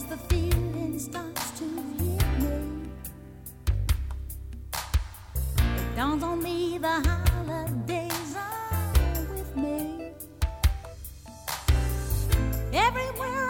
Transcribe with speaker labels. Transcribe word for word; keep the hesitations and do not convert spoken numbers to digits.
Speaker 1: the feeling starts to hit me, it dawns on me the holidays are with me. Everywhere